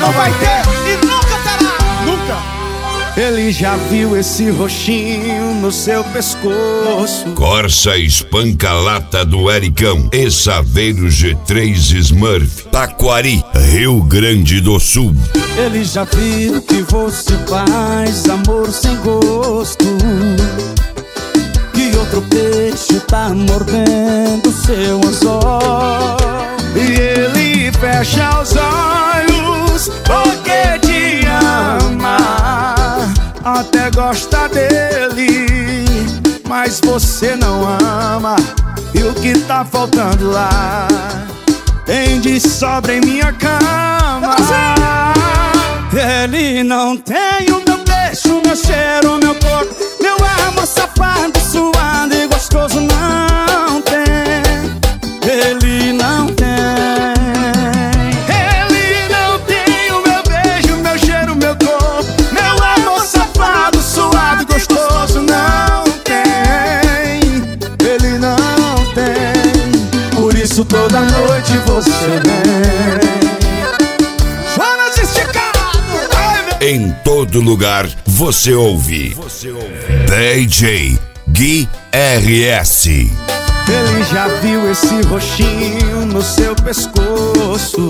não vai ter e nunca terá. Nunca. Ele já viu esse roxinho no seu pescoço. Corsa Espanca-Lata do Ericão e Saveiro G3 Smurf, Taquari, Rio Grande do Sul. Ele já viu que você faz amor sem gosto, que outro peixe tá mordendo seu anzol. E ele fecha os olhos porque te ama, até gosta dele, mas você não ama. E o que tá faltando lá tem de sobra em minha cama. Ele não tem o meu beijo, meu cheiro, meu corpo, meu amor safado, suado e gostoso. Não tem. Ele não tem. Ele não tem o meu beijo, meu cheiro, meu corpo, meu amor safado, suado e gostoso. Não tem. Ele não tem. Por isso toda noite você vem. Em todo lugar você ouve DJ Gui RS. Ele já viu esse roxinho no seu pescoço,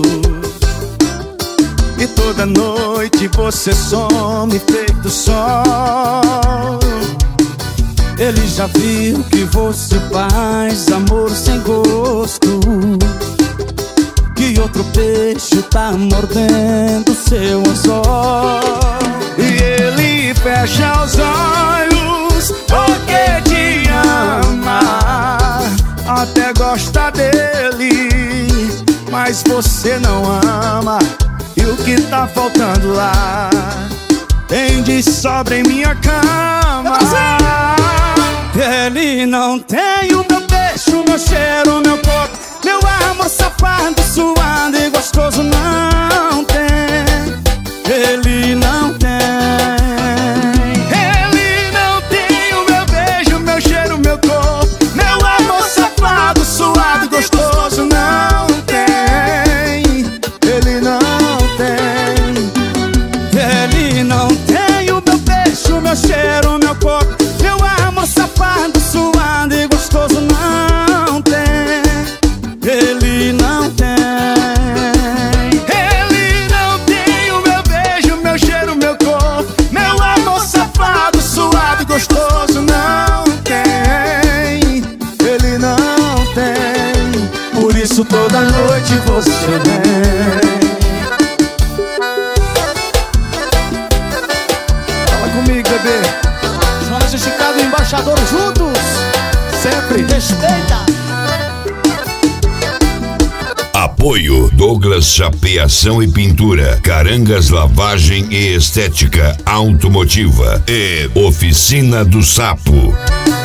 e toda noite você some feito sol. Ele já viu que você faz amor sem gosto, que outro peixe tá mordendo seu anzol. E ele fecha os olhos porque te ama, até gosta dele, mas você não ama. E o que tá faltando lá tem de sobra em minha cama. Ele não tem o meu beijo, meu cheiro, meu corpo, meu amor safado, suado e gostoso. Não tem. Ele não tem. Ele não tem o meu beijo, meu cheiro, meu corpo, meu amor safado, suado e gostoso. Não tem. Ele não tem. Ele não tem o meu beijo, meu cheiro, meu corpo, meu amor safado, suado e gostoso. Não tem. Ele não tem. Ele não tem o meu beijo, meu cheiro, meu corpo, meu amor safado, suado e gostoso. Não tem. Ele não tem. Por isso toda noite você vem. Fala comigo, bebê. Jonas e Chicago, embaixador juntos. Sempre respeita. Apoio Douglas Chapeação e Pintura, Carangas Lavagem e Estética Automotiva e Oficina do Sapo.